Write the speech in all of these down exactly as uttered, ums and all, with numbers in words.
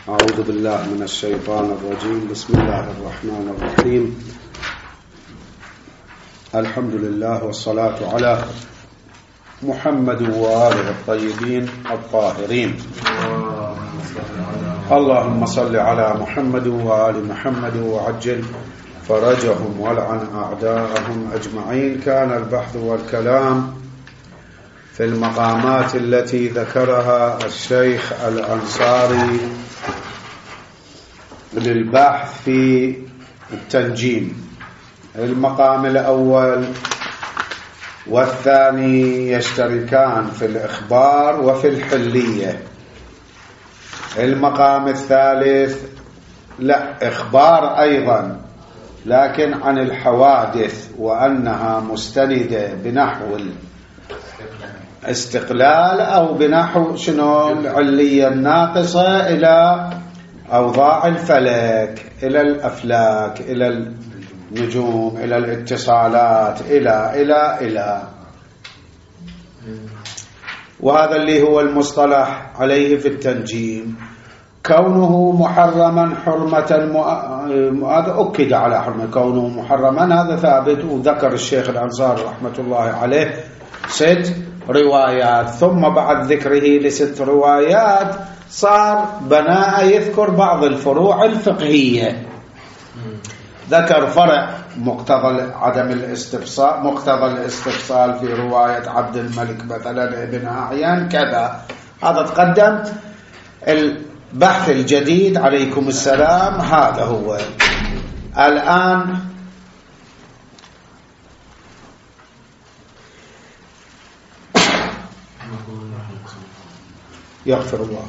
أعوذ بالله من الشيطان الرجيم. بسم الله الرحمن الرحيم. الحمد لله والصلاة على محمد وآله الطيبين الطاهرين. اللهم صل على محمد وآل محمد وعجل فرجهم والعن أعداءهم أجمعين. كان البحث والكلام في المقامات التي ذكرها الشيخ الأنصاري للبحث في التنجيم. المقام الأول والثاني يشتركان في الإخبار وفي الحلية. المقام الثالث لا إخبار أيضا، لكن عن الحوادث وأنها مستندة بنحو الاستقلال أو بنحو شنو العلية الناقصة إلى أوضاع الفلك، إلى الأفلاك، إلى النجوم، إلى الاتصالات، إلى إلى إلى وهذا اللي هو المصطلح عليه في التنجيم. كونه محرما حرمة هذا أكد على حرمة، كونه محرما هذا ثابت. وذكر الشيخ الأنصاري رحمة الله عليه ست روايات، ثم بعد ذكره لست روايات صار بناء يذكر بعض الفروع الفقهية. ذكر فرع مقتضى عدم الاستفصال، مقتضى الاستفصال في رواية عبد الملك مثلا ابن أعين كذا. هذا تقدم. البحث الجديد عليكم السلام هذا هو الآن. يغفر الله.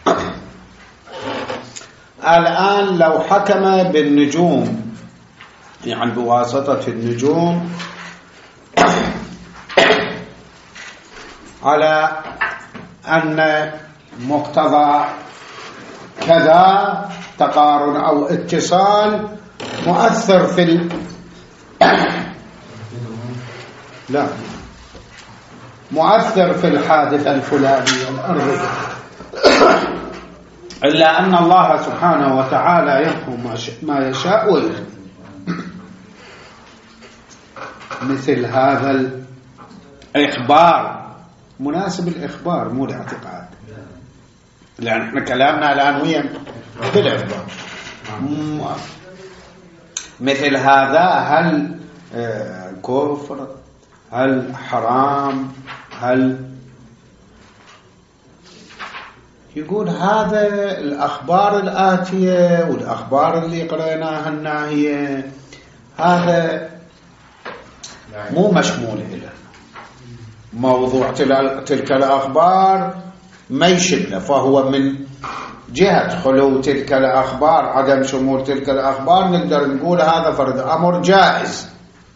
الآن لو حكم بالنجوم، يعني بواسطة النجوم، على أن مقتضى كذا تقارن أو اتصال مؤثر في ال... لا مؤثر في الحادثة الفلانية الأرضية، إلا أن الله سبحانه وتعالى يحكم ما يشاء ويحكم. مثل هذا الإخبار مناسب الإخبار مو الاعتقاد، لأن احنا كلامنا الآن وين في الإخبار. مثل هذا هل كفر، هل حرام، هل يقول هذا الأخبار الآتية والأخبار اللي قرأناها الناهية هذا مو مشمول إلى موضوع تلك الأخبار ما يشمله، فهو من جهة خلو تلك الأخبار، عدم شمول تلك الأخبار، نقدر نقول هذا فرض أمر جائز،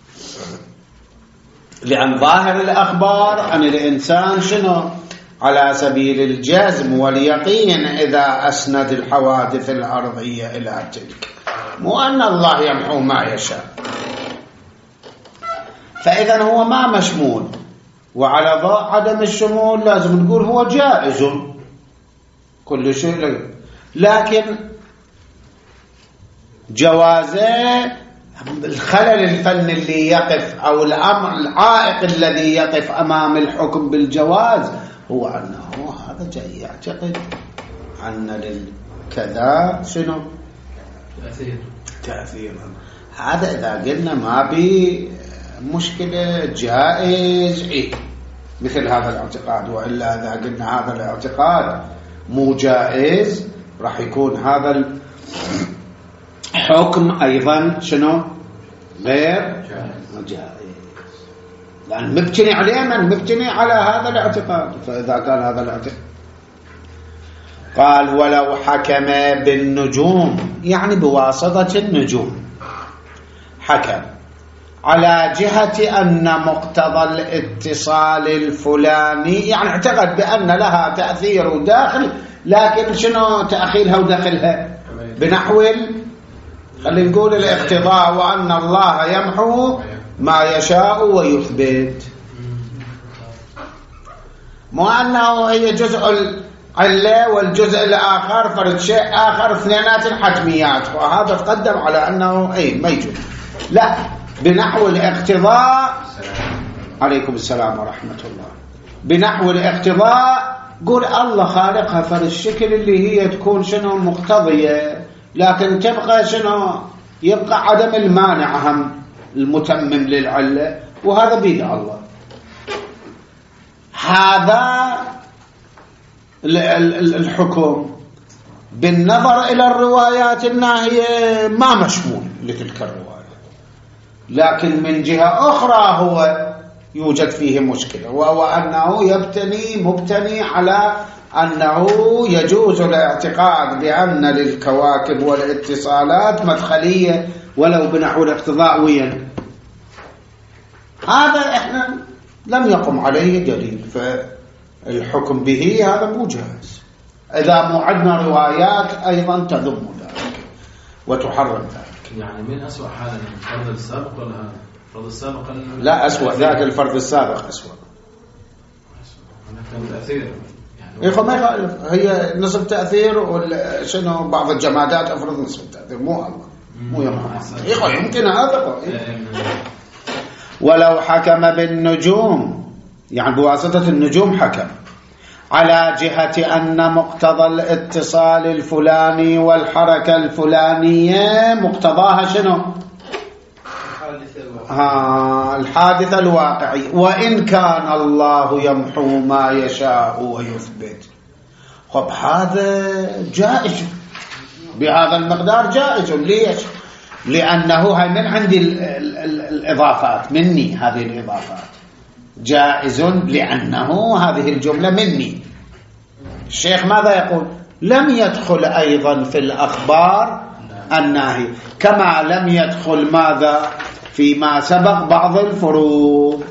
لأن ظاهر الأخبار عن الإنسان شنو على سبيل الجزم واليقين إذا أسند الحوادث الأرضية إلى تلك، مو أن الله يمحو ما يشاء. فإذا هو ما مشمول، وعلى ضوء عدم الشمول لازم نقول هو جائز كل شيء، لكن جوازه الخلل الفني اللي يقف أو الأمر العائق الذي يقف أمام الحكم بالجواز هو أنه هذا جاي يعتقد أن للكذا شنو تأثير تأثيرا. هذا إذا قلنا ما بي مشكلة جائز إيه مثل هذا الاعتقاد، وإلا إذا قلنا هذا الاعتقاد مو جائز راح يكون هذا الحكم أيضا شنو غير جائز، لأن مبتني عليه من مبتني على هذا الاعتقاد. فإذا كان هذا الاعتقاد قال ولو حكم بالنجوم، يعني بواسطة النجوم حكم على جهة أن مقتضى الاتصال الفلاني، يعني اعتقد بأن لها تأثير داخل، لكن شنو تأخيرها ودخلها بنحو خلينا نقول الاقتضاء، وأن الله يمحو ما يشاء ويثبت، مو أنه هي جزء علة والجزء الآخر فرد شيء آخر اثنينات حتميات، وهذا تقدم على أنه أي ما يجوز. لا، بنحو الاقتضاء. عليكم السلام ورحمة الله. بنحو الاقتضاء قول الله خالقها فرد الشكل اللي هي تكون شنو مقتضية، لكن تبقى شنو يبقى عدم المانع هم المتمم للعلة، وهذا بيد الله. هذا الحكم بالنظر إلى الروايات الناهية ما مشمول لتلك الرواية، لكن من جهة أخرى هو يوجد فيه مشكلة، وهو أنه يبتني مبتني على أنه يجوز الاعتقاد بأن للكواكب والاتصالات مدخلية ولو بنحو الاقتضاء وين. هذا إحنا لم يقم عليه دليل، فالحكم به هذا مو جاهز إذا مو عندنا روايات أيضا تذم ذلك وتحرم ذلك. يعني من أسوأ حالا الفرض السابق ولا هذا الفرض السابق؟ لا، أسوأ ذاك الفرض السابق أسوأ. هناك تأثير يعني ما يخالف، هي نصف تأثير وشنو بعض الجمادات أفرض نصف تأثير، مو الله مو يمكن يمكن هذا. ولو حكم بالنجوم، يعني بواسطة النجوم حكم على جهة أن مقتضى الاتصال الفلاني والحركة الفلانية مقتضاها شنو؟ ها الحادثة الواقعي، وإن كان الله يمحو ما يشاء ويثبت. خب هذا جائز بهذا المقدار، جائز. ليش؟ لأنه هاي من عندي ال ال ال الإضافات مني، هذه الإضافات جائز لأنه هذه الجملة مني. الشيخ ماذا يقول؟ لم يدخل أيضا في الأخبار الناهي، كما لم يدخل ماذا فيما سبق بعض الفروض.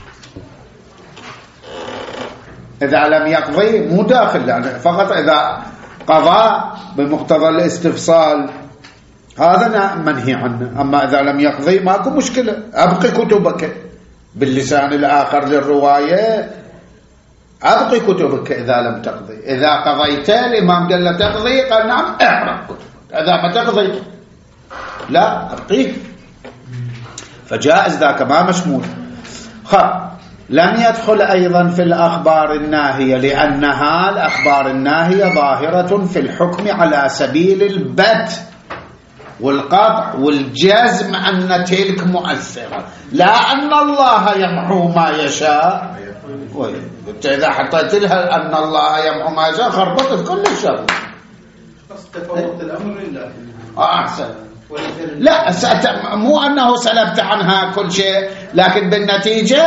إذا لم يقضي مو داخل، يعني فقط إذا قضى بمقتضى الاستفصال هذا منهي عنه. أما إذا لم يقضي ماكو مشكلة، أبقي كتبك باللسان الآخر للرواية، أبقي كتبك إذا لم تقضي. إذا قضيت الإمام قال له تقضي، قال نعم احرق كتبك. إذا ما تقضي لا أبقيه، فجائز ذاك ما مشمول. خب لم يدخل أيضا في الأخبار الناهية، لأنها الأخبار الناهية ظاهرة في الحكم على سبيل البت والقطع والجزم أن تلك مؤثرة، لا أن الله يمحو ما يشاء. إذا حطيت لها أن الله يمحو ما يشاء خربطت كل الشر. تفوت الأمر لله. أحسن. لا ست... مو أنه سلبت عنها كل شيء، لكن بالنتيجة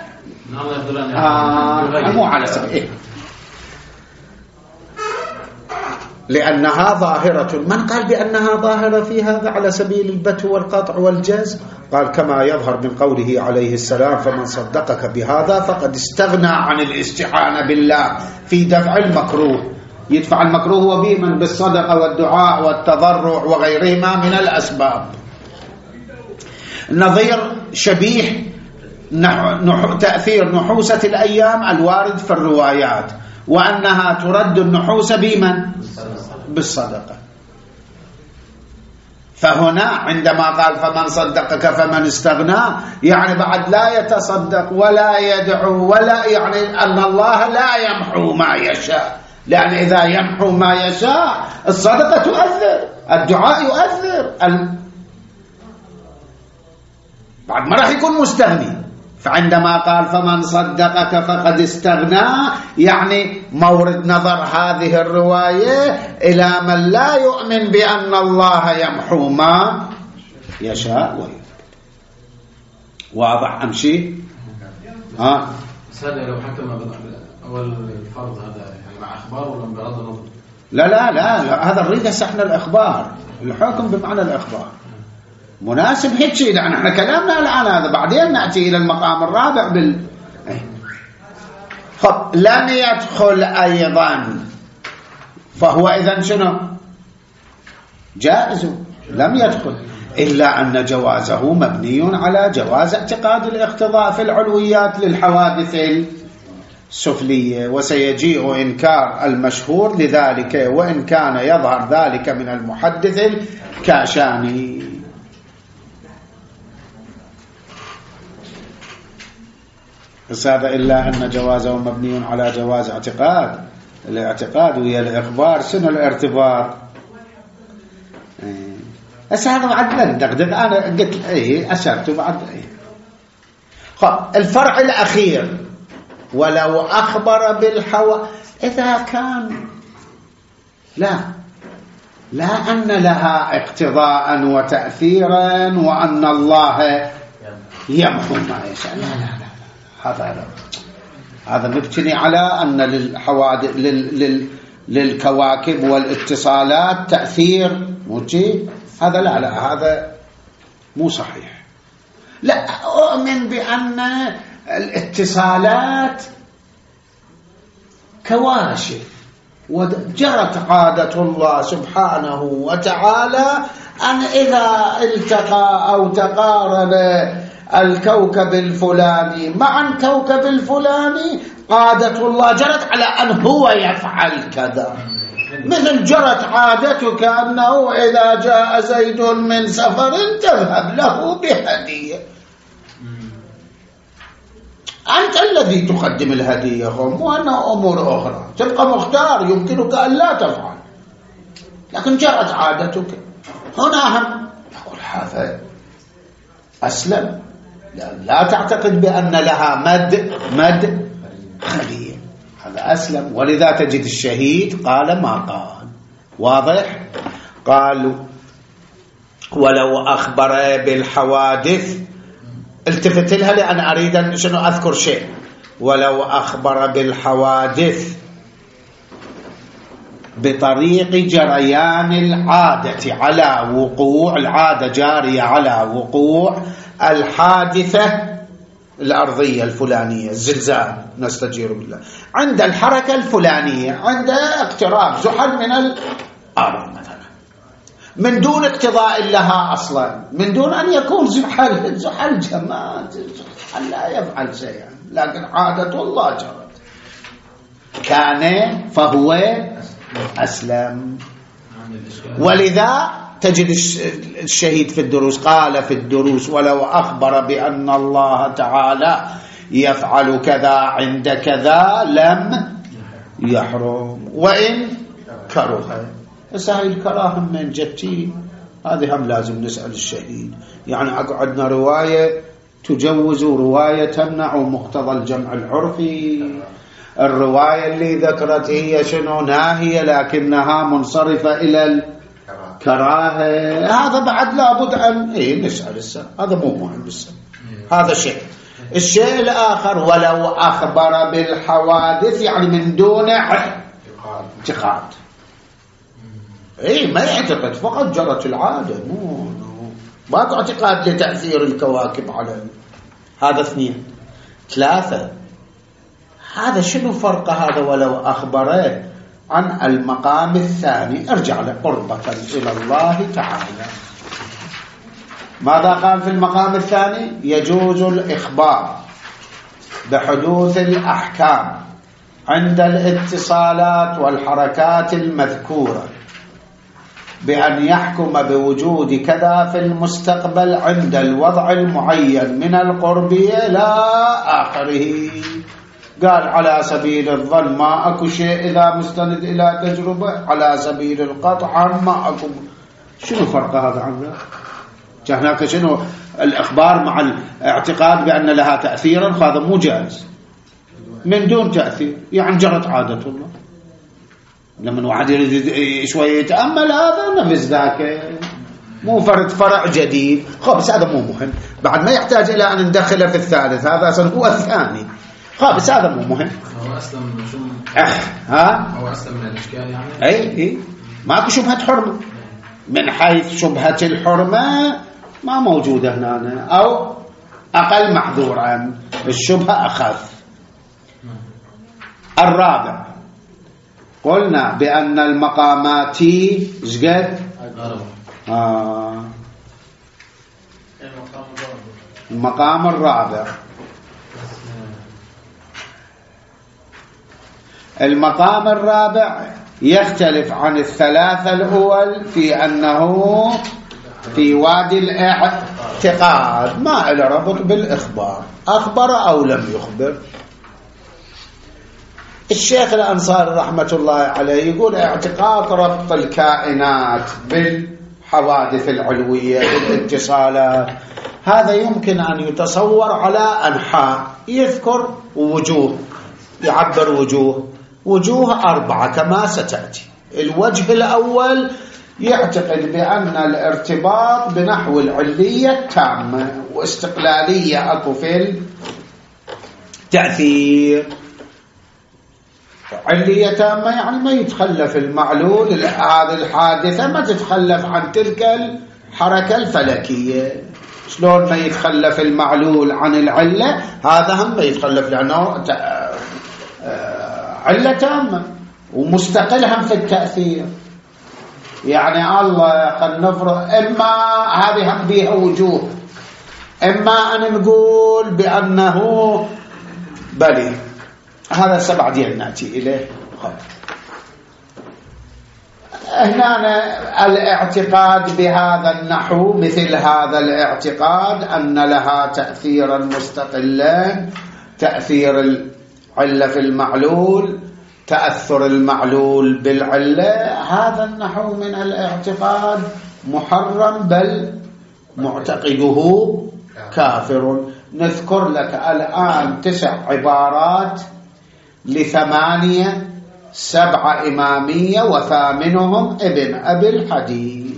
آه مو على سبيل إيه؟ لأنها ظاهرة. من قال بأنها ظاهرة في هذا على سبيل البت والقطع والجزم؟ قال كما يظهر من قوله عليه السلام فمن صدقك بهذا فقد استغنى عن الاستعانة بالله في دفع المكروه. يدفع المكروه هو بمن بالصدقة والدعاء والتضرع وغيرهما من الأسباب. نظير شبيه نح... تأثير نحوسة الأيام الوارد في الروايات، وأنها ترد النحوس بمن؟ بالصدقة. فهنا عندما قال فمن صدقك فمن استغنى، يعني بعد لا يتصدق ولا يدعو ولا، يعني أن الله لا يمحو ما يشاء، لأن إذا يمحو ما يشاء الصدقة تؤثر، الدعاء يؤثر، ال... بعد ما راح يكون مستغني. فعندما قال فمن صدقك فقد استغنى، يعني مورد نظر هذه الرواية إلى من لا يؤمن بأن الله يمحو ما يشاء ويثبت. واضح أمشي؟ ها سأل لو حكم أول الفرض هذا يعني مع أخبار ولا بغض النظر؟ لا لا لا, لا هذا نريد سحنا الأخبار، الحكم بمعنى الأخبار مناسب هيك شيء، لأن احنا كلامنا الآن هذا، بعدين نأتي إلى المقام الرابع بال خب لم يدخل أيضا، فهو إذن شنو؟ جائز. لم يدخل، إلا أن جوازه مبني على جواز اعتقاد الاقتضاء في العلويات للحوادث السفلية، وسيجيء إنكار المشهور لذلك وإن كان يظهر ذلك من المحدث الكاشاني. بس هذا إلا أن جوازه مبني على جواز اعتقاد. الاعتقاد ويا الإخبار شنو الارتباط؟ بس هذا بعد لا ندقدق. أنا قلت إيه أشرت بعد إيه. خب الفرع الأخير ولو أخبر بالحوا، إذا كان لا لا أن لها اقتضاء وتأثيرا وأن الله يمحو ما يشاء، لا لا لا هذا هذا مبتني على أن للحوادث لل لل للكواكب والاتصالات تأثير موجي. هذا لا لا هذا مو صحيح. لا أؤمن بأن الاتصالات كواشف، وجرت عادة الله سبحانه وتعالى أن إذا التقى أو تقارب الكوكب الفلاني مع الكوكب الفلاني عادة الله جرت على أن هو يفعل كذا. مثل جرت عادتك أنه إذا جاء زيد من سفر تذهب له بهدية، أنت الذي تقدم الهدية هم، وأنه أمور أخرى تبقى مختار يمكنك أن لا تفعل، لكن جرت عادتك. هنا هم نقول هذا أسلم، لا, لا تعتقد بأن لها مد مد خلية، هذا أسلم. ولذا تجد الشهيد قال ما قال واضح. قالوا ولو أخبر بالحوادث، التفت لها لأن أريد أن شنو أذكر شيء. ولو أخبر بالحوادث بطريق جريان العادة على وقوع العادة جارية على وقوع الحادثة الأرضية الفلانية، الزلزال نستجير بالله، عند الحركة الفلانية، عند اقتراب زحل من الأرض مثلا، من دون اقتضاء لها أصلا، من دون أن يكون زحل زحل جماد، زحل لا يفعل شيئا، لكن عادة الله جرت، كان فهو أسلم. ولذا تجد الشهيد في الدروس قال في الدروس ولو أخبر بأن الله تعالى يفعل كذا عند كذا لم يحرم وإن كره. هاي الكراهة من جتي هذه هم لازم نسأل الشهيد. يعني عندنا رواية تجوز ورواية تمنع مقتضى الجمع العرفي. الرواية اللي ذكرت هي شنو ناهية لكنها منصرفة إلى الكراهة، هذا بعد لابد أن إيه نسأل السنة. هذا مو مهم السنة. هذا شيء. الشيء الآخر ولو أخبر بالحوادث يعني من دون اعتقاد، إيه ما يعتقد فقط جرت العادة، مو باقي اعتقاد لتأثير الكواكب على هذا. اثنين ثلاثة، هذا شنو فرق هذا ولو أخبره عن المقام الثاني؟ ارجع لقربة إلى الله تعالى. ماذا قال في المقام الثاني؟ يجوز الإخبار بحدوث الأحكام عند الاتصالات والحركات المذكورة بأن يحكم بوجود كذا في المستقبل عند الوضع المعين من القربية لا آخره. قال على سبيل الظن ما أكو شيء إذا مستند إلى تجربة، على سبيل القطع ما أكو. شنو فرق هذا عنه؟ هناك شنو الإخبار مع الاعتقاد بأن لها تأثيرا، هذا مو جائز من دون تأثير، يعني جرت عادة الله. لما واحد يريد شوية يتأمل هذا نفس ذاك، مو فرد فرع جديد. خلاص هذا مو مهم، بعد ما يحتاج إلى أن ندخله في الثالث، هذا أصلا هو الثاني. خلاص هذا مو مهم. هو أسلم شو أه. ها هو أسلم من الإشكال يعني. أي أي ماكو شبهة حرمة، من حيث شبهة الحرمة ما موجودة هنا، أو أقل محذورا، الشبهة أخف. الرابع قلنا بأن المقامات جد آه. المقام الرابع المقام الرابع يختلف عن الثلاثة الأول في أنه في وادي الاعتقاد ما له ربط بالإخبار، أخبر أو لم يخبر. الشيخ الأنصاري رحمة الله عليه يقول اعتقاد ربط الكائنات بالحوادث العلوية بالاتصالات هذا يمكن أن يتصور على أنحاء، يذكر وجوه، يعبر وجوه وجوه أربعة كما ستأتي. الوجه الأول يعتقد بأن الارتباط بنحو العلية التامة واستقلالية أكو في التأثير. علية تامة يعني ما يتخلف المعلول، هذه الحادثة ما تتخلف عن تلك الحركة الفلكية. شلون ما يتخلف المعلول عن العلة هذا هم ما يتخلف لأنه علة تامة ومستقل هم في التأثير. يعني الله خل نفرض إما هذه هم بها وجوه، إما أن نقول بأنه بلي هذا سبع ديال نأتي إليه. هنا الاعتقاد بهذا النحو مثل هذا الاعتقاد أن لها تأثيرا مستقلا، تأثير العلة في المعلول، تأثر المعلول بالعلة، هذا النحو من الاعتقاد محرم بل معتقده كافر. نذكر لك الآن تسع عبارات لثمانية سبعة إمامية وثامنهم ابن أبي الحديث.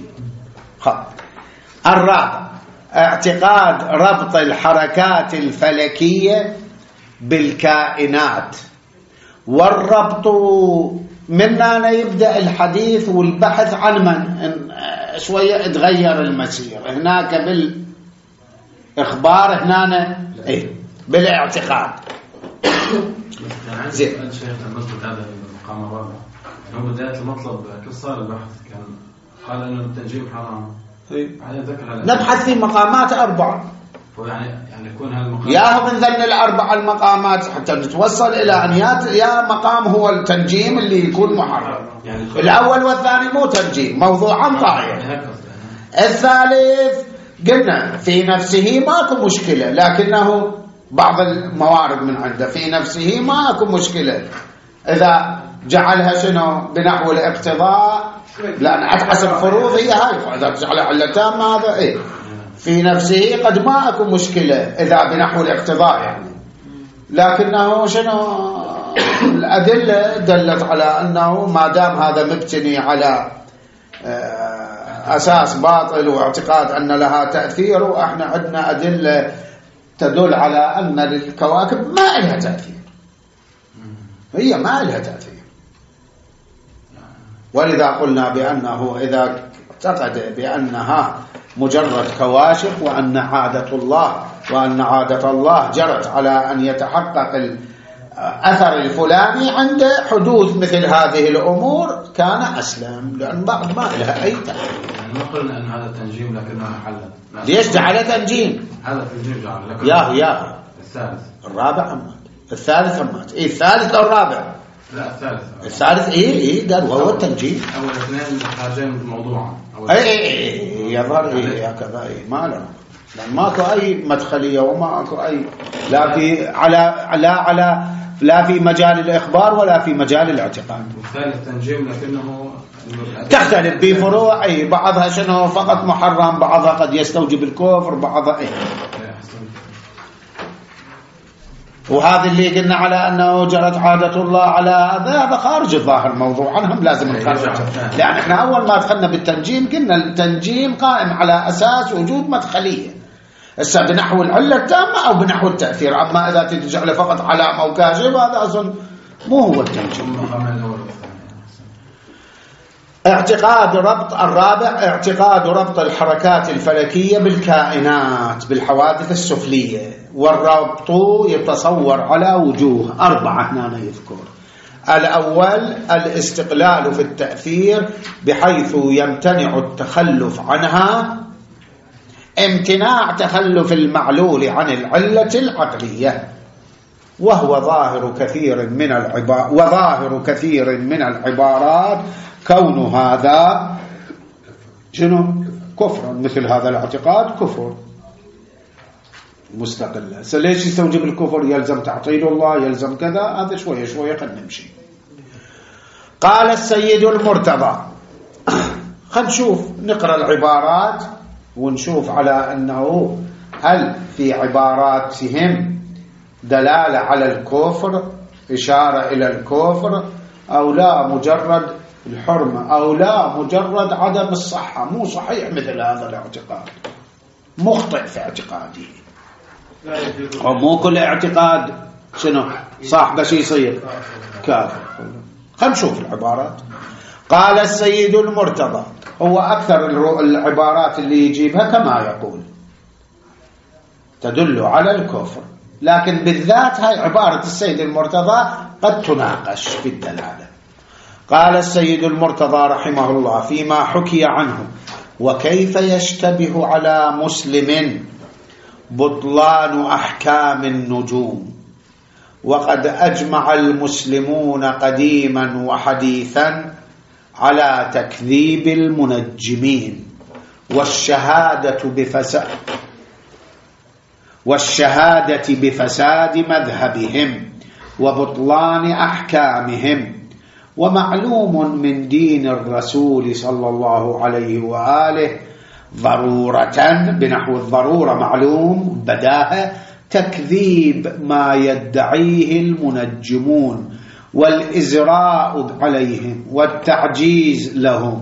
الرابع اعتقاد ربط الحركات الفلكية بالكائنات، والربط منا يبدأ الحديث والبحث عن من شوية تغير المسير هناك بالإخبار، هنا إيه بالاعتقاد. زين الشيخ المطلب هذا المقام الرابع هو بداية المطلب كيف صار البحث؟ كان قال إنه التنجيم حرام. نبحث في مقامات أربعة، يعني يعني يكون هالمقام يا من ذن الأربع المقامات حتى نتوصل إلى أن يا مقام هو التنجيم اللي يكون محرم. يعني الأول والثاني مو تنجيم، موضوعا طاغية. الثالث قلنا في نفسه ماكو مشكلة، لكنه بعض الموارد من عنده في نفسه ماكو مشكلة إذا جعلها شنو بنحو الاقتضاء، لأن حسب فروض هي هاي، إذا جعلها علتان هذا إيه في نفسه قد ما أكو مشكلة إذا بنحو الاقتضاء يعني، لكنه شنو الأدلة دلت على أنه ما دام هذا مبتني على أساس باطل واعتقاد أن لها تأثير، وإحنا عندنا أدلة تدل على أن للكواكب ما لها تأثير، هي ما لها تأثير. ولذا قلنا بأنه إذا اعتقد بأنها مجرد كواشف وأن عادة الله وأن عادة الله جرت على أن يتحقق الأثر الفلاني عند حدوث مثل هذه الأمور كان أسلم، لأن بعض ما لها أي تأثير. يعني ما قلنا أن هذا تنجيم لكنه حلت. ليش جعله تنجيم؟ هذا تنجيم جعله لكن يا يا الثالث الرابع أمات، الثالث أمات، إيه الثالث أو الرابع؟ لا الثالث الثالث إيه إيه قال وهو التنجيم. أول اثنين خارجين موضوعا. إيه إيه يظهر إيه هكذا إيه ما له، لأن ماكو أي مدخلية وما أكو أي لا في على لا على لا في مجال الإخبار ولا في مجال الاعتقاد. والثالث تنجيم لكنه تختلف بفروع، أي بعضها شنو فقط محرم، بعضها قد يستوجب الكفر، بعضها إيه. وهذا اللي قلنا على أنه جرت عادة الله على هذا هذا خارج الظاهر موضوع عنهم لازم نخرجه، لأن احنا أول ما دخلنا بالتنجيم قلنا التنجيم قائم على أساس وجود مدخلية، هسه بنحو العلة التامة أو بنحو التأثير. أما إذا تجعله فقط علامة وكاشف هذا أصلا مو هو التنجيم. اعتقاد ربط الرابع اعتقاد ربط الحركات الفلكية بالكائنات بالحوادث السفلية، والربط يتصور على وجوه أربعة هنا يذكر. الأول الاستقلال في التأثير بحيث يمتنع التخلف عنها، امتناع تخلف المعلول عن العلة العقلية. وهو ظاهر كثير من العبارات وظاهر كثير من العبارات كون هذا شنو كفر، مثل هذا الاعتقاد كفر مستقلة. ليش يستوجب الكفر؟ يلزم تعطيل الله، يلزم كذا، هذا شوية شوية خلينا نمشي. قال السيد المرتضى، خلينا نشوف نقرأ العبارات ونشوف على أنه هل في عباراتهم دلالة على الكفر، إشارة إلى الكفر، أو لا مجرد الحرمة، أو لا مجرد عدم الصحة، مو صحيح مثل هذا الاعتقاد، مخطئ في اعتقاده، ومو كل اعتقاد شنو صح بس يصير كافر. خلينا نشوف العبارات. قال السيد المرتضى، هو أكثر العبارات اللي يجيبها كما يقول تدل على الكفر، لكن بالذات هاي عبارة السيد المرتضى قد تناقش في الدلالة. قال السيد المرتضى رحمه الله فيما حكي عنه: وكيف يشتبه على مسلم بطلان أحكام النجوم، وقد أجمع المسلمون قديما وحديثا على تكذيب المنجمين والشهادة بفساد والشهادة بفساد مذهبهم وبطلان أحكامهم. ومعلوم من دين الرسول صلى الله عليه وآله ضرورة، بنحو الضرورة معلوم بداهة، تكذيب ما يدعيه المنجمون والإزراء عليهم والتعجيز لهم.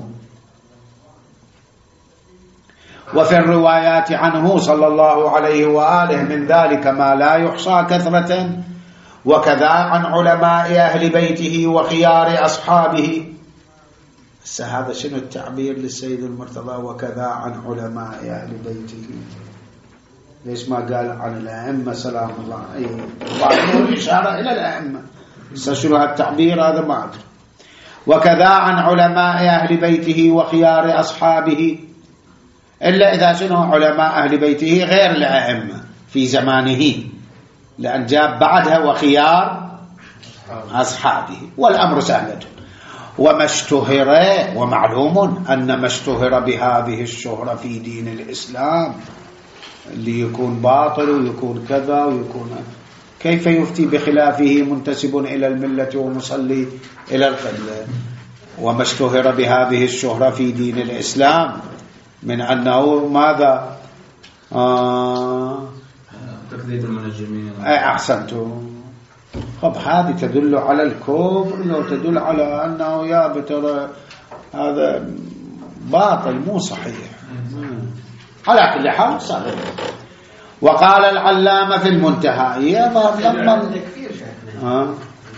وفي الروايات عنه صلى الله عليه وآله من ذلك ما لا يحصى كثرة، وكذا عن علماء أهل بيته وخيار أصحابه. هذا شنو التعبير للسيد المرتضى؟ وكذا عن علماء أهل بيته، ليش ما قال عن الأئمة سلام الله؟ أي بعضهم إشارة إلى الأئمة، شنو هالتعبير هذا ما أدري. وكذا عن علماء أهل بيته وخيار أصحابه، إلا إذا شنو علماء أهل بيته غير الأئمة في زمانه، لأن جاب بعدها وخيار أصحابه، والأمر سهل. وما اشتهر، ومعلوم أن ما اشتهر بهذه الشهرة في دين الإسلام اللي يكون باطل ويكون كذا ويكون، كيف يفتي بخلافه منتسب إلى الملة ومصلي إلى القبلة؟ وما اشتهر بهذه الشهرة في دين الإسلام من أنه ماذا؟ آه تكذيب المنجمين. أحسنتم. طب هذه تدل على الكفر لو تدل على أنه يا بترى هذا باطل مو صحيح. على كل حال صحيح. وقال العلامة في المنتهى يظهر لما تكفير شيخنا. ها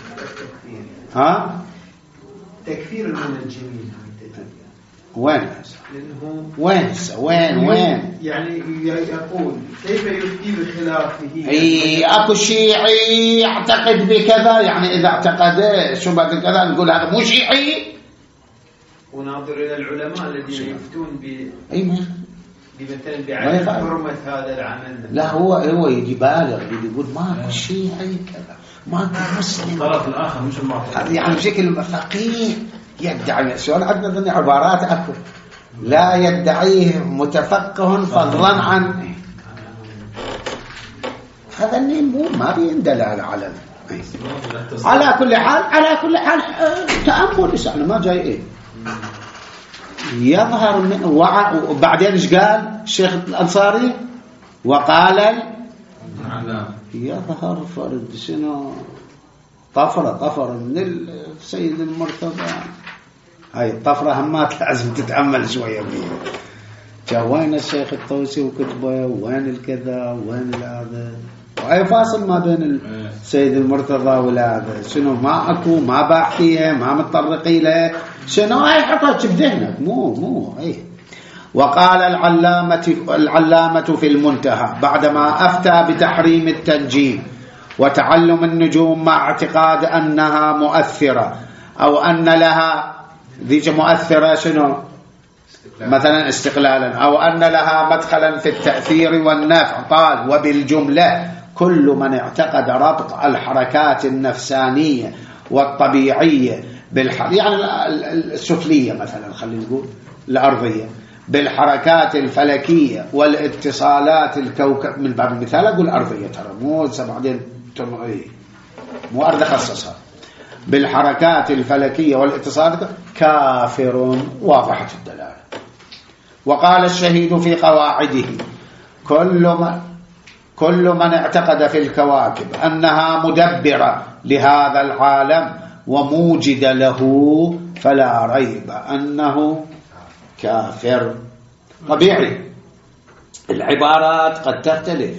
ها تكفير المنجمين وين وين وين وين يعني يقول كيف يفتي بخلافه؟ اي اكو شيعي يعتقد بكذا، يعني اذا اعتقد شو بعد كذا نقول هذا مو شيعي. وناظر الى العلماء الذين يفتون ب اي بمثلا بعدم حرمة هذا العمل. لا هو هو يجي بالغ يقول ماكو شيعي كذا، ماكو مسلم. الطرف الاخر مش المعتقد، يعني بشكل فقيه يدعي. شلون عندنا ضمن عبارات اكو لا يدعيه متفقه فضلا عن هذا مو ما بيندل على علم. على كل حال على كل حال تأمل يعني ما جاي ايه يظهر من وع... وبعدين ايش قال الشيخ الأنصاري؟ وقال يظهر فرد شنو طفرة طفرة من السيد المرتضى. هاي الطفرة همات لازم تتأمل شوية فيها. وين الشيخ الطوسي وكتبه، وين الكذا، وين هذا، وهي فاصل ما بين السيد المرتضى والهذا شنو ما اكو ما باحثيه ما متطرقي له شنو هاي حطت في ذهنك مو مو اي. وقال العلامة العلامة في المنتهى بعدما أفتى بتحريم التنجيم وتعلم النجوم مع اعتقاد أنها مؤثرة أو أن لها ذيك مؤثرة شنو مثلا استقلالا أو أن لها مدخلا في التأثير والنفع، قال وبالجملة كل من اعتقد ربط الحركات النفسانية والطبيعية بالح... يعني السفلية مثلا خلينا نقول الأرضية بالحركات الفلكية والاتصالات الكوكب، من باب المثال أقول أرضية ترى مو بعدين مو أرض خصصها، بالحركات الفلكية والاتصالات كافر واضحة الدلالة. وقال الشهيد في قواعده كل من, كل من اعتقد في الكواكب أنها مدبرة لهذا العالم وموجد له فلا ريب أنه كافر. طبيعي العبارات قد تختلف.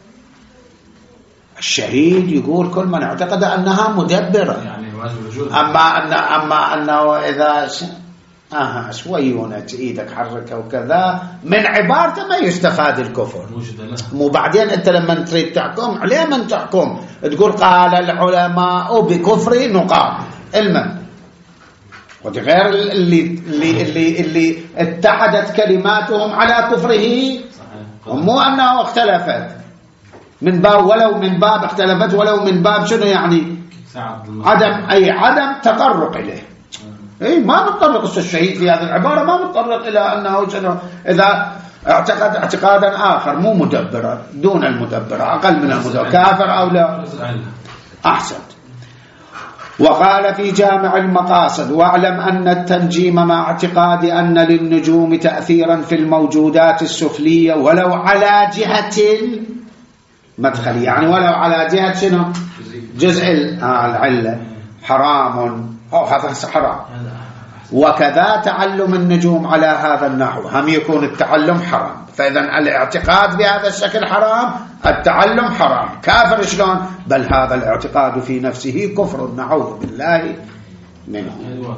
الشهيد يقول كل من اعتقد أنها مدبرة، يعني واجب وجود. أما أن أما أنه إذا ش... آه شويونة إيدك حركة وكذا من عبارته ما يستفاد الكفر. مو بعدين أنت لما تريد تحكم عليه من تحكم تقول قال العلماء بكفر نقام علما، وغير اللي اللي اللي اللي اتحدت كلماتهم على كفره، ومو أنه اختلفت من باب ولو من باب اختلفت ولو من باب شنو يعني عدم أي عدم تطرق إليه. اي ما متطرق الشهيد في هذه العبارة، ما متطرق إلى أنه شنو إذا اعتقد اعتقادا آخر مو مدبرا دون المدبرة أقل من المدبرة كافر أو لا. أحسن. وقال في جامع المقاصد واعلم أن التنجيم مع اعتقاد أن للنجوم تأثيرا في الموجودات السفلية ولو على جهة مدخلية، يعني ولو على جهة شنو جزء العلة حرام أو هذا حرام. وكذا تعلم النجوم على هذا النحو هم يكون التعلم حرام، فإذا الاعتقاد بهذا الشكل حرام، التعلم حرام. كافر شلون؟ بل هذا الاعتقاد في نفسه كفر نعوذ بالله منه.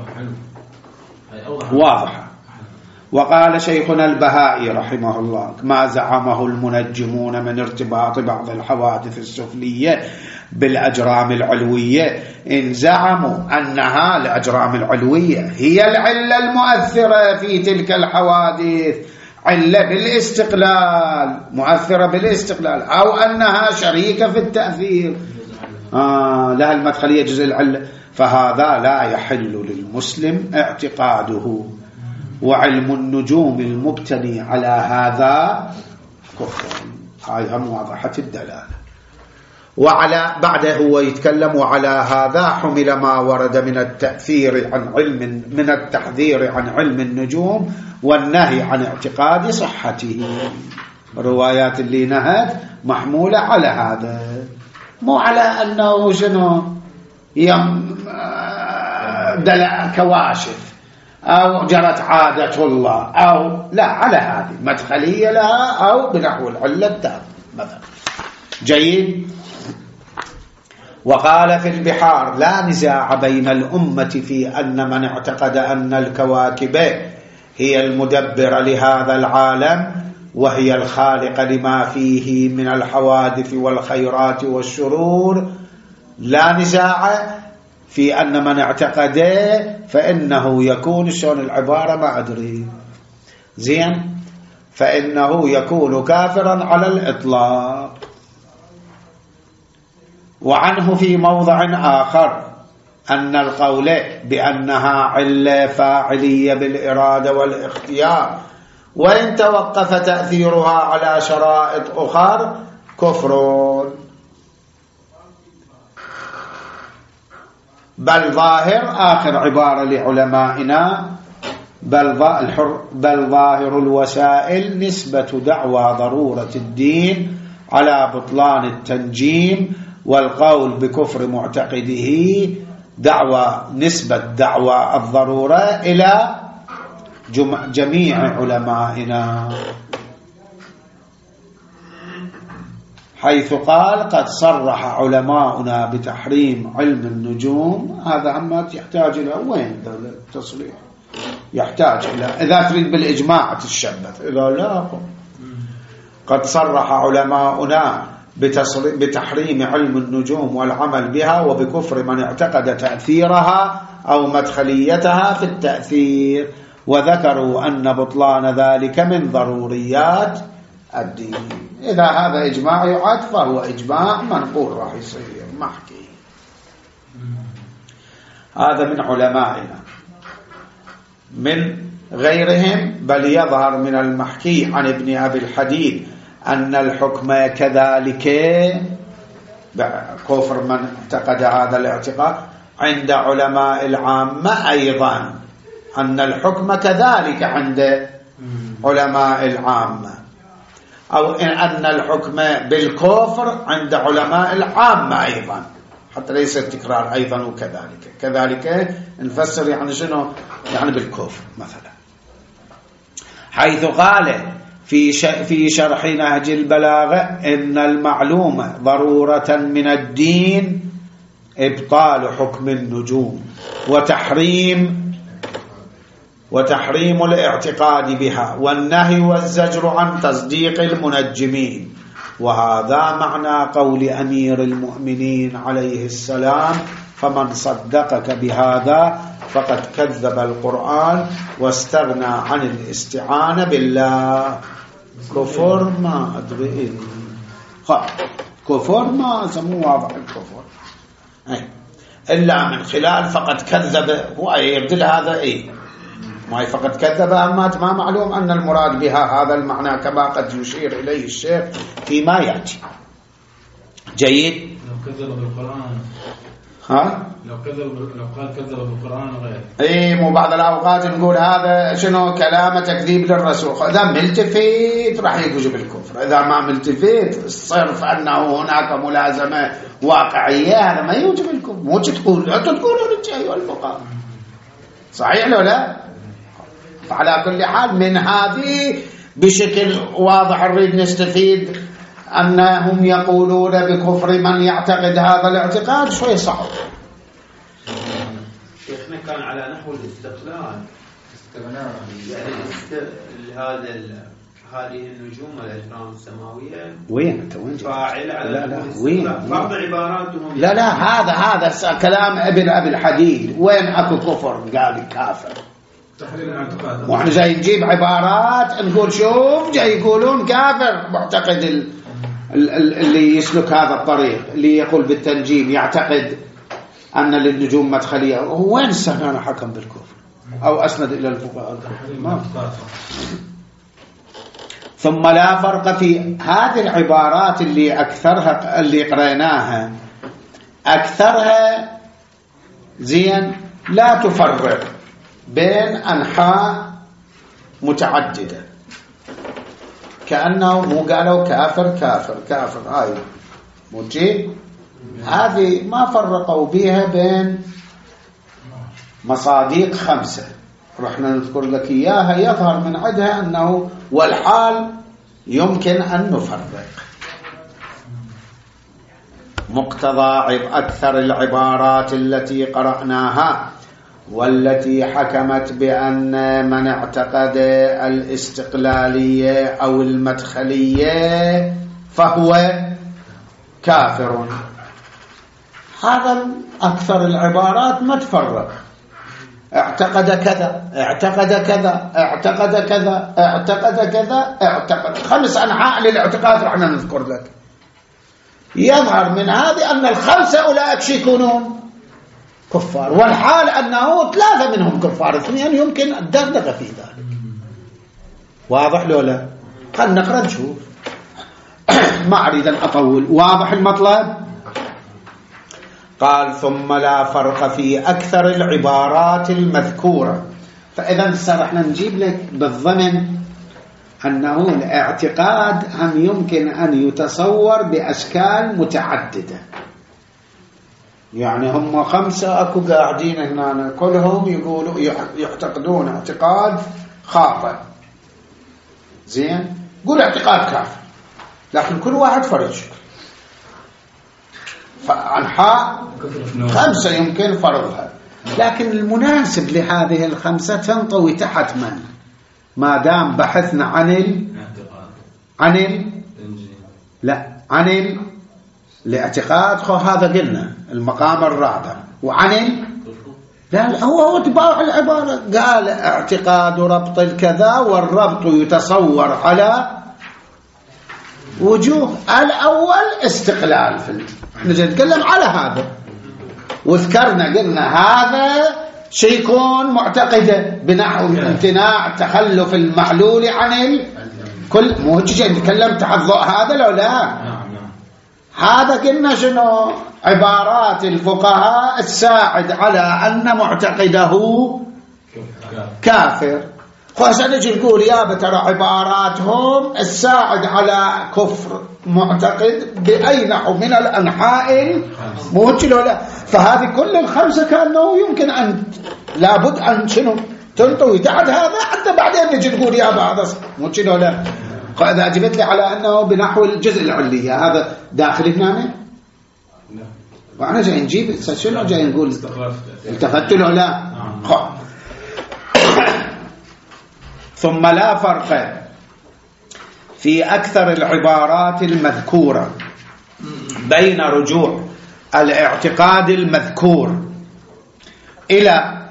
واضح. وقال شيخنا البهائي رحمه الله ما زعمه المنجمون من ارتباط بعض الحوادث السفلية بالأجرام العلوية، إن زعموا أنها الأجرام العلوية هي العلة المؤثرة في تلك الحوادث، علة بالاستقلال مؤثرة بالاستقلال، أو أنها شريكة في التأثير آه لها المدخلية جزء العلة، فهذا لا يحل للمسلم اعتقاده. وعلم النجوم المبتني على هذا كفر. هاي هم واضحة الدلالة. وعلى بعده هو يتكلم وعلى هذا حمل ما ورد من التأثير عن علم من التحذير عن علم النجوم والنهي عن اعتقاد صحته. الروايات اللي نهت محمولة على هذا، مو على أنه شنو يم دلع كواشف أو جرت عادة الله أو لا، على هذه مدخلية لها أو بنحو العلة التام مثلا. جيد. وقال في البحار لا نزاع بين الأمة في أن من اعتقد أن الكواكب هي المدبرة لهذا العالم وهي الخالقة لما فيه من الحوادث والخيرات والشرور، لا نزاع في أن من اعتقده فإنه يكون شون العبارة ما أدري زين فإنه يكون كافرا على الإطلاق. وعنه في موضع آخر أن القول بأنها علة فاعلية بالإرادة والاختيار وإن توقف تأثيرها على شرائط أخر كفر، بل ظاهر آخر عبارة لعلمائنا بل, بل ظاهر الوسائل نسبة دعوى ضرورة الدين على بطلان التنجيم، والقول بكفر معتقده دعوى نسبة دعوى الضرورة إلى جميع علمائنا، حيث قال قد صرح علماؤنا بتحريم علم النجوم. هذا هم يحتاج إلى وين التصريح يحتاج إلى إذا تريد بالإجماع تشبث إذا لا. قد صرح علماؤنا بتحريم علم النجوم والعمل بها وبكفر من اعتقد تأثيرها أو مدخليتها في التأثير، وذكروا أن بطلان ذلك من ضروريات الدين. إذا هذا إجماع يعد فهو إجماع منقول راح يصير محكي. هذا من علمائنا. من غيرهم بل يظهر من المحكي عن ابن أبي الحديد أن الحكم كذلك كفر من اعتقد هذا الاعتقاد عند علماء العامة أيضا، أن الحكم كذلك عند علماء العامة، أو أن الحكم بالكفر عند علماء العامة أيضا، حتى ليس التكرار أيضا وكذلك. كذلك نفسر يعني شنو؟ يعني بالكفر مثلا، حيث قال في في شرح نهج البلاغة إن المعلوم ضرورة من الدين إبطال حكم النجوم وتحريم وتحريم الاعتقاد بها والنهي والزجر عن تصديق المنجمين. وهذا معنى قول أمير المؤمنين عليه السلام: فمن صدقك بهذا فقد كذب القرآن واستغنى عن الاستعانة بالله. كفر ما أدري كفر ما سموه واضح الكفر إلا من خلال فقد كذب. هو يبدل هذا إيه ما فقد كذب، أما ما معلوم أن المراد بها هذا المعنى كما قد يشير إليه الشيخ فيما يأتي. جيد. لو كذب بالقرآن ها لو كذب لو قال كذب بالقرآن غير اي مو بعض الاوقات نقول هذا شنو كلام تكذيب للرسول، اذا ملتفت راح يجوز بالكفر، اذا ما ملتفت صرف انه هناك ملازمه واقعيه هذا ما يوجب الكفر. مو تقول انت تقولون انت ايها الفقهاء صحيح لو لا؟ فعلى كل حال من هذه بشكل واضح نريد نستفيد أنهم يقولون بكفر من يعتقد هذا الاعتقاد شوي صعب. شيخنا كان على نحو الاستقلال استغناء يعني است... هذا ال... هذه النجوم الأجرام السماوية وين انت وين فاعل على لا لا وين بعض عباراتهم لا لا هذا هذا كلام ابن أبي الحديد. وين اكو كفر قال كافر تحريم الاعتقاد، واحنا جاي نجيب عبارات نقول شوف جاي يقولون كافر معتقد ال... اللي يسلك هذا الطريق اللي يقول بالتنجيم يعتقد أن للنجوم مدخلية. وين السهلان حكم بالكفر أو أسند إلى الفقهاء؟ ثم لا فرق في هذه العبارات اللي أكثرها اللي قرأناها أكثرها زين لا تفرق بين أنحاء متعددة، كأنه مو قالوا كافر كافر كافر هاي موجي هذه ما فرقوا بها بين مصادق خمسة رحنا نذكر لك إياها يظهر من عدها أنه والحال يمكن أن نفرق. مقتضى أكثر العبارات التي قرأناها والتي حكمت بأن من اعتقد الاستقلالية أو المدخلية فهو كافر، هذا أكثر العبارات ما تفرق. اعتقد كذا اعتقد كذا اعتقد كذا اعتقد كذا اعتقد خمس أنحاء للاعتقاد رح نذكر لك. يظهر من هذه أن الخمسة أولئك يكونون كفار، والحال أنه ثلاثة منهم كفار، اثنين يمكن الدغدغة في ذلك. واضح لو لا؟ خلنا نقرأ نشوف ما أريد أن أطول. واضح المطلب؟ قال ثم لا فرق في أكثر العبارات المذكورة. فإذا سرحنا نجيب لك بالضمن أنه الاعتقاد هم يمكن أن يتصور بأشكال متعددة، يعني هم خمسة أكو قاعدين هنا كلهم يقولوا يعتقدون اعتقاد خاطئ زين، قول اعتقاد كافر، لكن كل واحد فرد شكل. فأنحاء خمسة يمكن فرضها، لكن المناسب لهذه الخمسة تنطوي تحت من ما دام بحثنا عن ال عن ال لا عن ال الاعتقاد. خو هذا قلنا المقام الرابع. وعن ال لا هو هو تباع العبارة قال اعتقاد ربط الكذا، والربط يتصور على وجوه الأول استقلال في احنا نتكلم على هذا، وذكرنا قلنا هذا شيء يكون معتقده بنحو امتناع تخلف المعلول عن الكل. مو هيك نتكلم تحضر هذا لو لا هذا قلنا شنو عبارات الفقهاء الساعد على أن معتقده كافر. خاصة نجي نقول يا ترى عباراتهم الساعد على كفر معتقد بأي نحو من الأنحاء مو هيك لو لا. فهذه كل الخمسة كأنه يمكن أن لابد أن شنو تنطوي تحت هذا حتى بعدين نجي نقول يا هذا مو هيك لو لا. إذا أجبت لي على أنه بنحو الجزء العلية هذا داخل هنا وأنا جاي نجيب شنو جاي نقول التفت له لا. ثم لا فرق في أكثر العبارات المذكورة بين رجوع الاعتقاد المذكور إلى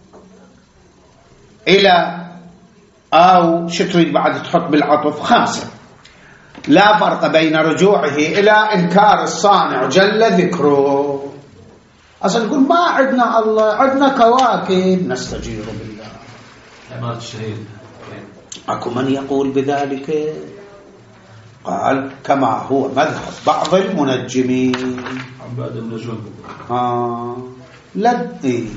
إلى أو شو تريد بعد تحط بالعطف خمسة. لا فرق بين رجوعه إلى إنكار الصانع جل ذكره. أصلا نقول ما عندنا الله عندنا كواكب نستجير بالله. عبارة الشهيد أكو من يقول بذلك؟ قال كما هو مذهب بعض المنجمين عباد النجوم. آه لا إيه.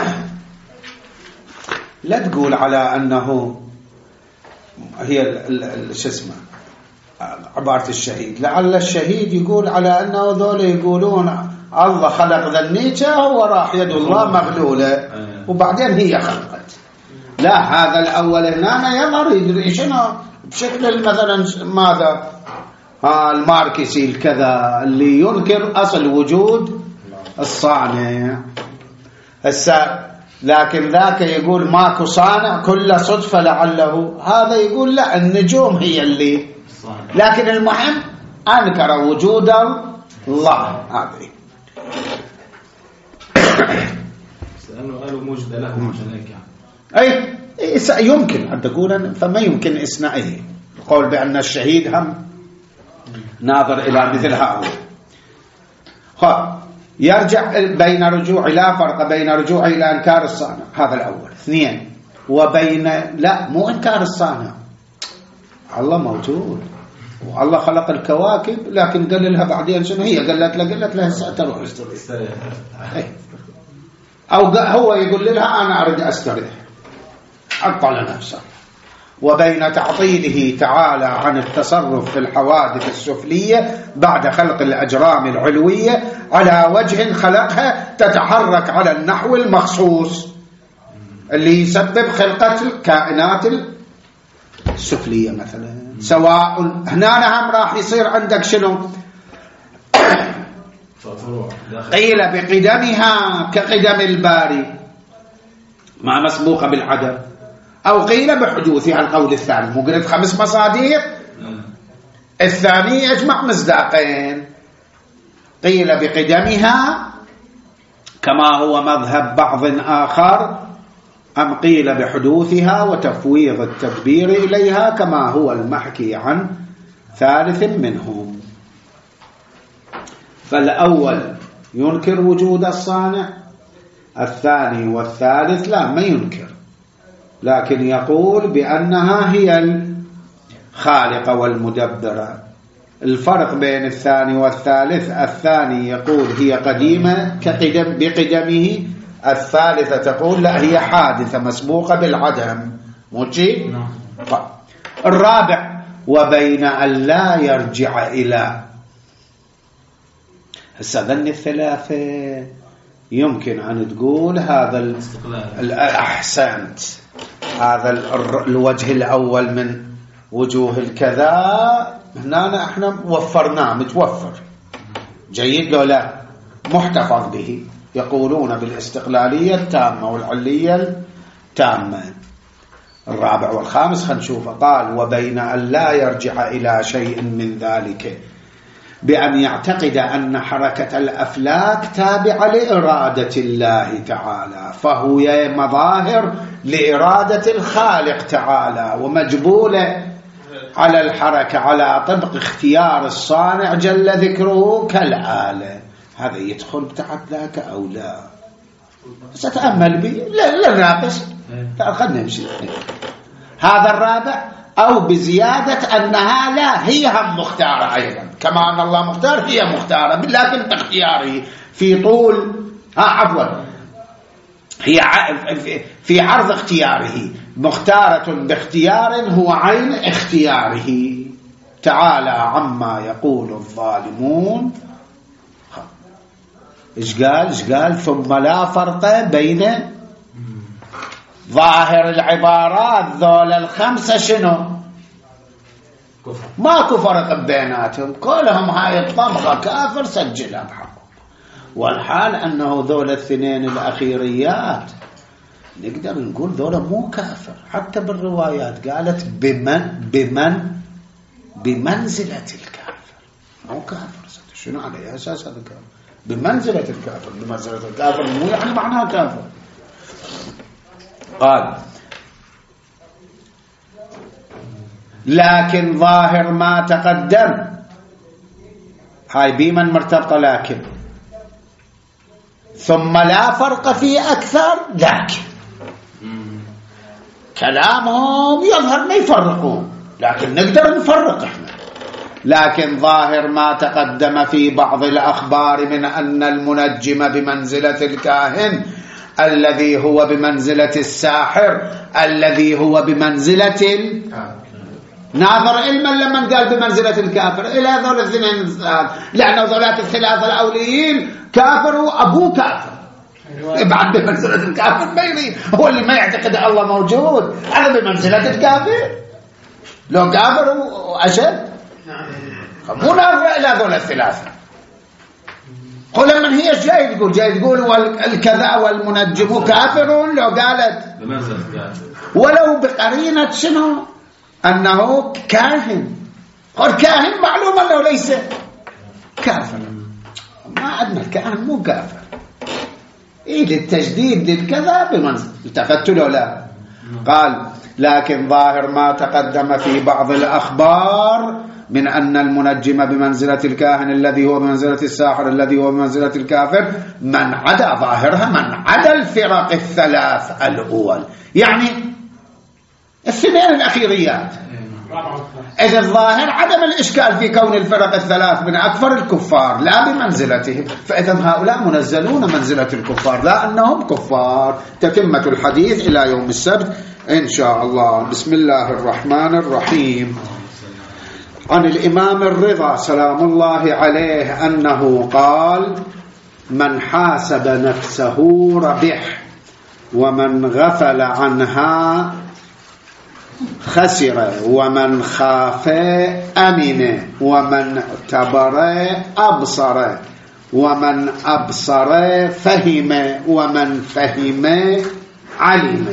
لا تقول على أنه هي شو اسمه عبارة الشهيد. لعل الشهيد يقول على أنه ذول يقولون الله خلق ذنيته وراح يد الله مغلولة وبعدين هي خلقت. لا هذا الأول هنا يظهر يدري شنو بشكل مثلا ماذا ها الماركسي الكذا اللي ينكر أصل وجود الصانع هسه. لكن ذاك يقول ماكو صانع كل صدفة لعله. هذا يقول لا النجوم هي اللي. لكن المهم أنكر وجود الله. هذه لأنه قالوا موجد له عشان هيك أي يمكن أن تقول فما يمكن إثنائه القول بأن الشهيد هم ناظر إلى مثل هؤلاء. يرجع بين رجوع لا فرق بين رجوع إلى إنكار الصانع هذا الأول. اثنين وبين لا مو إنكار الصانع الله موجود والله خلق الكواكب لكن قال لها بعدين شنو هي قالت له قالت لها سأتروح استريح أو هو يقول لها أنا أريد أستريح عطل نفسه. وبين تعطيله تعالى عن التصرف في الحوادث السفلية بعد خلق الأجرام العلوية على وجه خلقها تتحرك على النحو المخصوص اللي يسبب خلقة الكائنات السفلية مثلا. سواء هنا هم راح يصير عندك شنو قيل بقدمها كقدم الباري مع مسبوقة بالعدم أو قيل بحدوثها القول الثاني. مو قلت خمس مصادر الثاني يجمع مصداقين. قيل بقدمها كما هو مذهب بعض آخر أم قيل بحدوثها وتفويض التدبير إليها كما هو المحكي عن ثالث منهم. فالأول ينكر وجود الصانع، الثاني والثالث لا ما ينكر لكن يقول بأنها هي الخالقة والمدبرة. الفرق بين الثاني والثالث الثاني يقول هي قديمة كقدم بقدمه، الثالثة تقول لا هي حادثة مسبوقة بالعدم. موجي طيب. الرابع وبين أن لا يرجع إلى هسه ذن الثلاثة يمكن أن تقول هذا الأحسنت هذا الوجه الأول من وجوه الكذا هنا احنا وفرناه متوفر جيد لو لا محتفظ به. يقولون بالاستقلالية التامة والعلية التامة. الرابع والخامس خنشوفه قال وبين أن لا يرجع إلى شيء من ذلك بأن يعتقد أن حركة الأفلاك تابعة لإرادة الله تعالى فهو مظاهر لإرادة الخالق تعالى ومجبولة على الحركة على طبق اختيار الصانع جل ذكره كالآلة، هذا يدخل تحت ذاك أو لا؟ ستأمل به، لا, لا ناقش، خلنا نمشي. هذا الرابع، أو بزيادة أنها لا هي هم مختارة أيضا، كما أن الله مختار هي مختارة لكن باختياره في طول ها عفوا هي في عرض اختياره، مختارة باختيار هو عين اختياره. تعالى عما يقول الظالمون. إيش قال إيش قال ثم لا فرق بين ظاهر العبارات ذول الخمسة شنو؟ كفر. ماكو فرق بيناتهم، كلهم هاي الطمغة كافر سجلها بحقه، والحال أنه ذول الاثنين الأخيريات نقدر نقول ذولا مو كافر. حتى بالروايات قالت بمن بمن بمنزلة الكافر، مو كافر. شنو على أساس هذا الكافر؟ بمنزلة الكافر. بمنزلة الكافر مو يعني معناه كافر. قال لكن ظاهر ما تقدم، هاي بمن مرتبطة، لكن ثم لا فرق في أكثر، لكن كلامهم يظهر ما يفرقون، لكن نقدر نفرق احنا. لكن ظاهر ما تقدم في بعض الأخبار من أن المنجم بمنزلة الكاهن الذي هو بمنزلة الساحر الذي هو بمنزلة ال... ناظر علما لما قال بمنزلة الكافر إلى ذول الاثنين، لأن ذولات الثلاثة الأوليين كافر وأبوه كافر، بعد بمنزلة الكافر ما يريد، هو اللي ما يعتقد الله موجود، هذا بمنزلة الكافر. لو كافر وأشد مو ناظر إلى ذول الثلاثة. قل من هي جاي تقول جاي تقول والكذا والمنجم كافر، لو قالت بمنزلة الكافر ولو بقرينة شنو أنه كاهن، قل كاهن معلوم أنه ليس كافر، ما عندنا الكاهن مو كافر. إيه للتجديد للكذا بمنزل التفتل له لا. قال لكن ظاهر ما تقدم في بعض الأخبار من أن المنجم بمنزلة الكاهن الذي هو بمنزلة الساحر الذي هو بمنزلة الكافر من عدا ظاهرها من عدا الفرق الثلاث الأول، يعني الاثنين الأخيريات. إذا الظاهر عدم الإشكال في كون الفرق الثلاث من أكفر الكفار لا بمنزلتهم، فإذا هؤلاء منزلون منزلة الكفار لا أنهم كفار. تتمة الحديث إلى يوم السبت إن شاء الله. بسم الله الرحمن الرحيم. عن الإمام الرضا سلام الله عليه أنه قال من حاسب نفسه ربح ومن غفل عنها خسر ومن خاف أمن ومن اعتبر أبصر ومن أبصر فهم ومن فهم علم.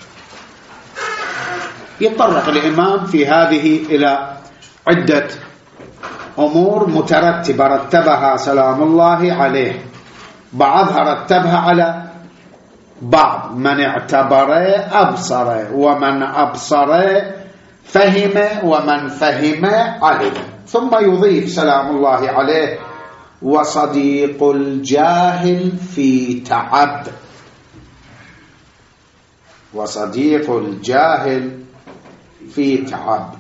يتطرق الإمام في هذه إلى عدة أمور مترتبة رتبها سلام الله عليه، بعضها رتبها على بعض. من اعتبر أبصر ومن أبصر فهم ومن فهم علم. ثم يضيف سلام الله عليه وصديق الجاهل في تعب، وصديق الجاهل في تعب.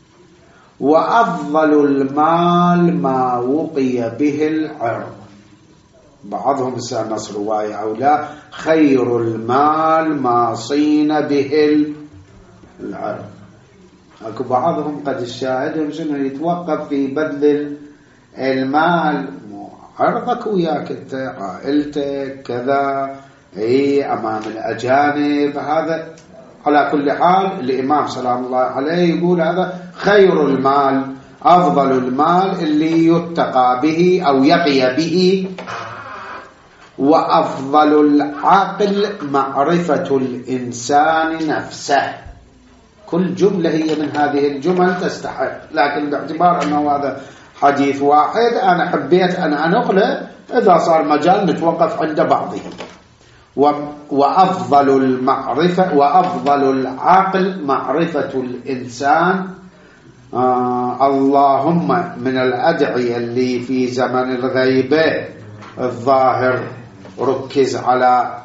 وأفضل المال ما وقي به العرض، بعضهم سنص رواية أو لا، خير المال ما صين به العرض. أكو بعضهم قد الشاهد شنو يتوقف في بذل المال، عرضك وياك انت عائلتك كذا اي امام الاجانب. هذا على كل حال الامام سلام الله عليه يقول هذا خير المال، افضل المال اللي يتقى به او يقي به. وافضل العقل معرفة الانسان نفسه. كل جملة هي من هذه الجمل تستحق، لكن باعتبار أنه هذا حديث واحد أنا حبيت أن أنقله، إذا صار مجال نتوقف عند بعضه. وأفضل المعرفة وأفضل العقل معرفة الإنسان آه اللهم من الأدعية اللي في زمن الغيبة الظاهر ركز على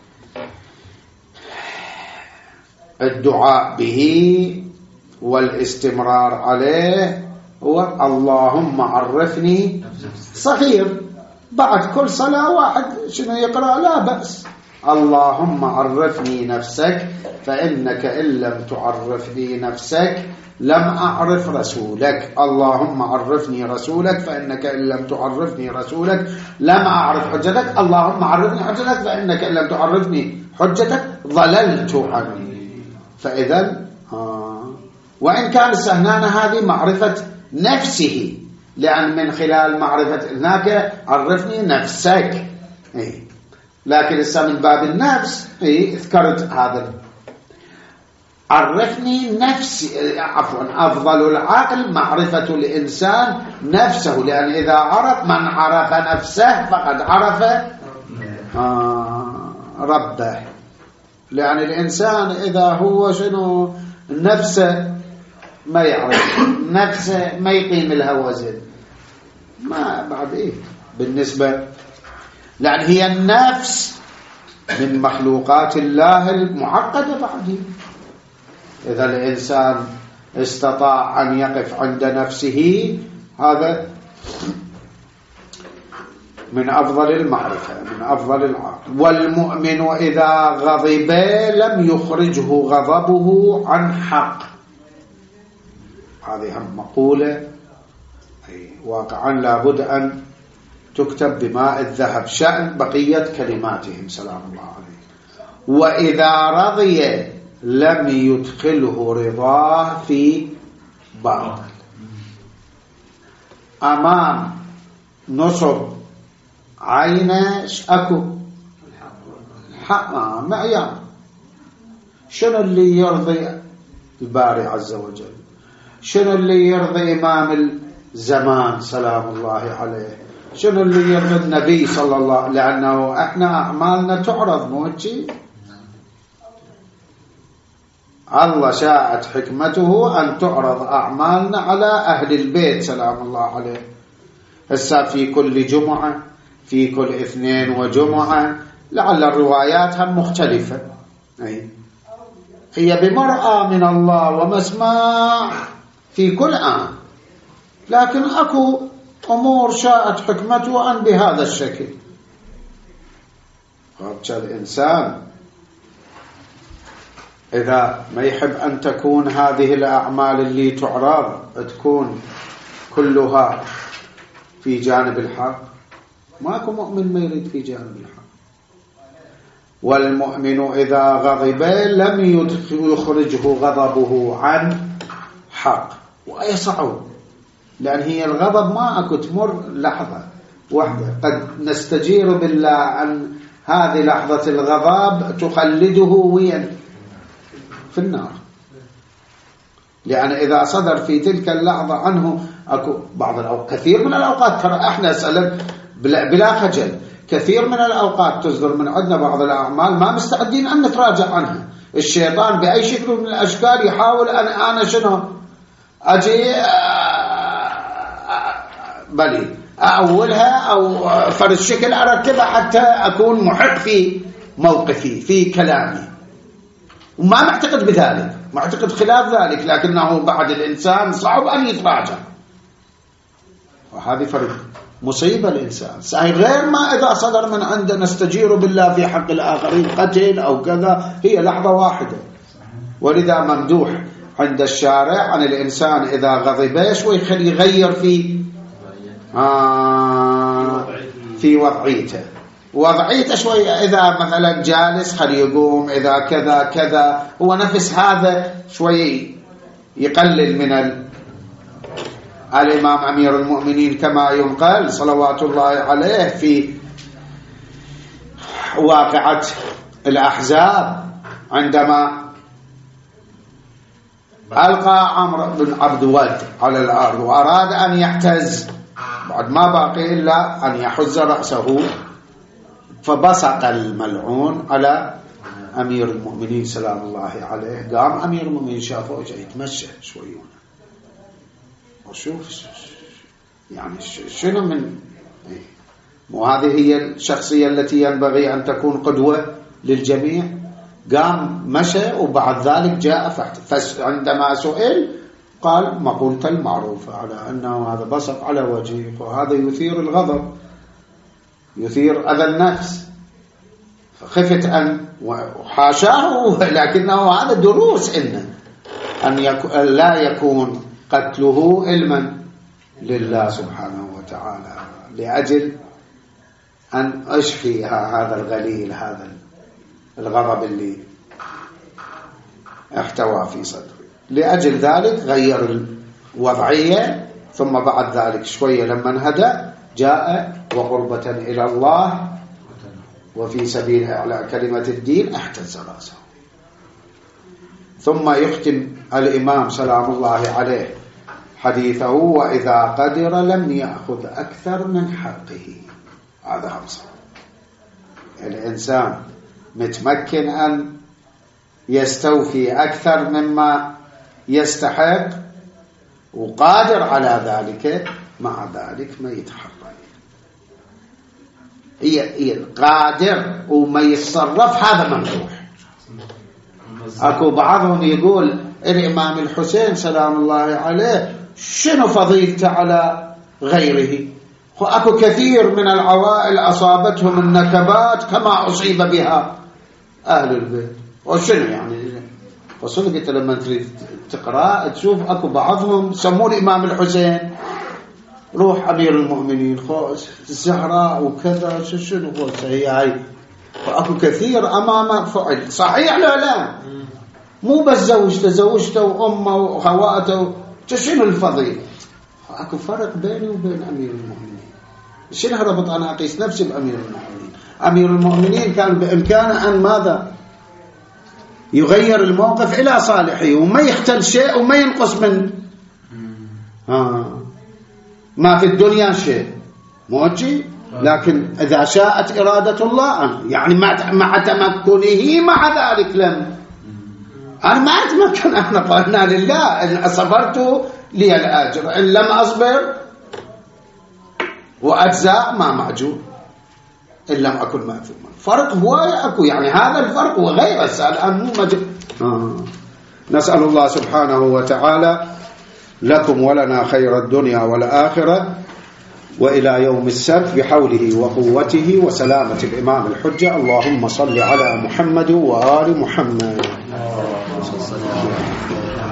الدعاء به والاستمرار عليه. هو اللهم عرفني صغير، بعد كل صلاة واحد شنو يقرأ لا بأس. اللهم عرفني نفسك فإنك إن لم تعرفني نفسك لم أعرف رسولك. اللهم عرفني رسولك فإنك إن لم تعرفني رسولك لم أعرف حجتك. اللهم عرفني حجتك فإنك إن لم تعرفني حجتك ضللت عني. فإذا آه. وإن كان السهنانة هذه معرفة نفسه، لأن من خلال معرفة هناك عرفني نفسك، إيه. لكن لسه من باب النفس إيه ذكرت هذا عرفني نفسي، عفوا أفضل العقل معرفة الإنسان نفسه، لأن إذا عرف من عرف نفسه فقد عرف آه ربه. لأن الإنسان إذا هو شنو نفسه ما يعرف نفسه ما يقيم لها وزن، ما بعد إيه بالنسبة، لأن هي النفس من مخلوقات الله المعقدة بعد. إذا الإنسان استطاع أن يقف عند نفسه هذا من أفضل المعرفة، من أفضل العقل. والمؤمن إذا غضب لم يخرجه غضبه عن حق. هذه هم مقولة واقعا لابد أن تكتب بماء الذهب شأن بقية كلماتهم سلام الله عليه. وإذا رضي لم يدخله رضاه في باطل. أمام نصب عينش أكو حق معيار. شنو اللي يرضي الباري عز وجل؟ شنو اللي يرضي إمام الزمان سلام الله عليه؟ شنو اللي يرضي النبي صلى الله عليه وسلم؟ لأنه احنا أعمالنا تعرض موجي. الله شاءت حكمته أن تعرض أعمالنا على أهل البيت سلام الله عليه. هسه في كل جمعة، في كل اثنين وجمعة، لعل الروايات هم مختلفة، أي هي بمرأة من الله ومسمع في كل آن، لكن أكو أمور شاءت حكمته أن بهذا الشكل. فرجع الإنسان إذا ما يحب أن تكون هذه الأعمال اللي تعرض تكون كلها في جانب الحق، ماكو مؤمن ما يريد في جانب الحق. والمؤمن إذا غضب لم يخرجه غضبه عن حق. ويصعب، لأن هي الغضب ما أكو تمر لحظة واحدة، قد نستجير بالله أن هذه لحظة الغضب تخلده وين في النار. لأن إذا صدر في تلك اللحظة عنه أكو بعض الأوقات، كثير من الأوقات ترى احنا سألت بلا, بلا خجل، كثير من الأوقات تصدر من عندنا بعض الأعمال ما مستعدين أن نتراجع عنها. الشيطان بأي شكل من الأشكال يحاول أن أنا شنو أجي بلي أولها أو فرد شكل أركبها حتى أكون محق في موقفي في كلامي، وما معتقد بذلك، معتقد خلاف ذلك، لكنه بعد الإنسان صعب أن يتراجع. وهذه فرق مصيبة الإنسان صحيح، غير ما إذا صدر من عنده نستجير بالله في حق الآخرين قتل أو كذا، هي لحظة واحدة. ولذا ممدوح عند الشارع عن الإنسان إذا غضب شوي يخلي يغير في آه في وضعيته وضعيته شوي. إذا مثلا جالس خلي يقوم، إذا كذا كذا، هو نفس هذا شوي يقلل من ال... الإمام أمير المؤمنين كما ينقل صلوات الله عليه في واقعة الأحزاب عندما ألقى عمرو بن عبد ود على الأرض وأراد أن يحتز، بعد ما باقي إلا أن يحز رأسه، فبصق الملعون على أمير المؤمنين سلام الله عليه. قام أمير المؤمنين شافه وجاء يتمشى شوي، وشوف يعني شنو من وهذه هي الشخصية التي ينبغي أن تكون قدوة للجميع. قام مشى وبعد ذلك جاء فعندما سئل قال مقولة المعروفة على أنه هذا بصق على وجهه، وهذا يثير الغضب يثير أذى النفس، فخفت أن وحاشاه، لكنه هذا دروس إنه أن يكون لا يكون قتله علما لله سبحانه وتعالى، لأجل أن أشفي هذا الغليل، هذا الغضب اللي احتوى في صدره. لأجل ذلك غير الوضعية، ثم بعد ذلك شوية لما انهدى جاء وقربة إلى الله وفي سبيل إعلاء كلمة الدين احتز رأسه. ثم يختم الإمام سلام الله عليه حديثه: وإذا قدر لم يأخذ أكثر من حقه. هذا خمسة. الإنسان متمكن أن يستوفي أكثر مما يستحق وقادر على ذلك، مع ذلك ما يتحرك، هي قادر وما يتصرف، هذا ممدوح. أكو بعضهم يقول الإمام الحسين سلام الله عليه شنو فضيلته على غيره؟ أكو كثير من العوائل أصابتهم النكبات كما أصيب بها أهل البيت، وشنو يعني؟ وصدقت لما تريد تقرأ تشوف أكو بعضهم سموه الإمام الحسين، روح أمير المؤمنين، خوش الزهراء وكذا، شنو خوش هي هاي. وأكو كثير أمام فعل صحيح لا لا، مو بس زوجته زوجته وأمه وخواته، شنو الفضيلة؟ أكو فرق بيني وبين أمير المؤمنين. شنو ربط أنا أقيس نفسي بأمير المؤمنين؟ أمير المؤمنين كان بإمكانه أن ماذا؟ يغير الموقف إلى صالحه وما يختل شيء وما ينقص من آه. ما في الدنيا شيء موجي، لكن إذا شاءت إرادة الله يعني مع تمكنه مع ذلك لم أنا ما أتمكن، أنا قلنا لله إن صبرت لي الأجر، إن لم أصبر وأجزاء ما معجور إن لم أكن مأثوما. فرق هواية أكو، يعني هذا الفرق وغيره الآن مو مجد. آه. نسأل الله سبحانه وتعالى لكم ولنا خير الدنيا والآخرة، وإلى يوم السبت بحوله وقوته وسلامة الإمام الحجة. اللهم صل على محمد وآل محمد.